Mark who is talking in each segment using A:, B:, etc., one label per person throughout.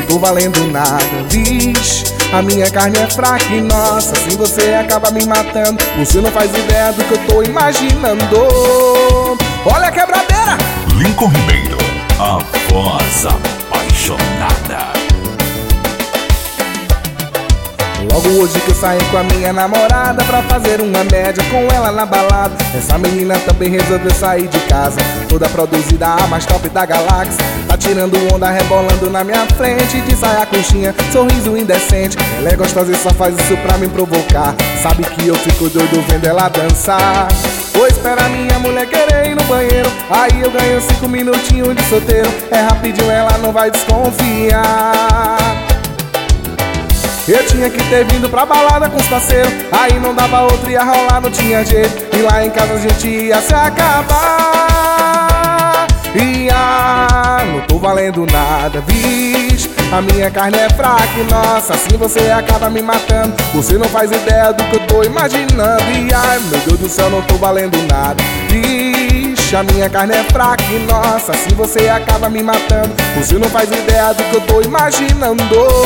A: tô valendo nada. Vixe, a minha carne é fraca e nossa, assim você acaba me matando. Você não faz ideia do que eu tô imaginando. Olha a quebradeira!
B: Lincoln Ribeiro, a voz apaixonada.
A: Logo hoje que eu saí com a minha namorada pra fazer uma média com ela na balada. Essa menina também resolveu sair de casa, toda produzida, a mais top da galáxia. Tá tirando onda, rebolando na minha frente, de saia coxinha, sorriso indecente. Ela é gostosa e só faz isso pra me provocar. Sabe que eu fico doido vendo ela dançar. Vou esperar minha mulher querer ir no banheiro, aí eu ganho 5 minutinhos de solteiro. É rapidinho, ela não vai desconfiar. Eu tinha que ter vindo pra balada com os parceiros, aí não dava outro, ia rolar, não tinha jeito. E lá em casa a gente ia se acabar. Não tô valendo nada, vixe, a minha carne é fraca e nossa, assim você acaba me matando. Você não faz ideia do que eu tô imaginando. Meu Deus do céu, não tô valendo nada. Vixe, a minha carne é fraca e nossa, assim você acaba me matando. Você não faz ideia do que eu tô imaginando.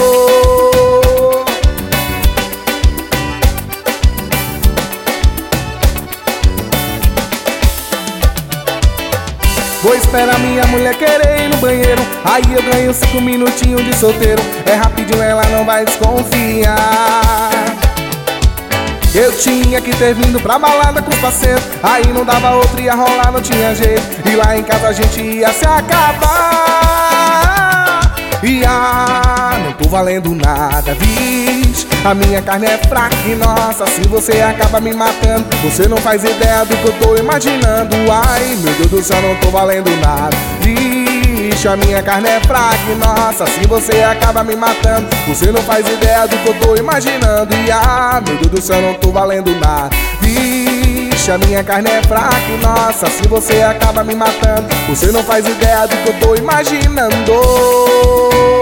A: Vou esperar minha mulher querer ir no banheiro, aí eu ganho 5 minutinhos de solteiro. É rapidinho, ela não vai desconfiar. Eu tinha que ter vindo pra balada com os parceiros, aí não dava outro, ia rolar, não tinha jeito. E lá em casa a gente ia se acabar. Não tô valendo nada, vixe, a minha carne é fraca e nossa, assim você acaba me matando. Você não faz ideia do que eu tô imaginando. Ai, meu Deus do céu, não tô valendo nada. Vixe, a minha carne é fraca e nossa, assim você acaba me matando. Você não faz ideia do que eu tô imaginando. Meu Deus do céu, não tô valendo nada. Vixe, a minha carne é fraca e nossa, assim você acaba me matando. Você não faz ideia do que eu tô imaginando.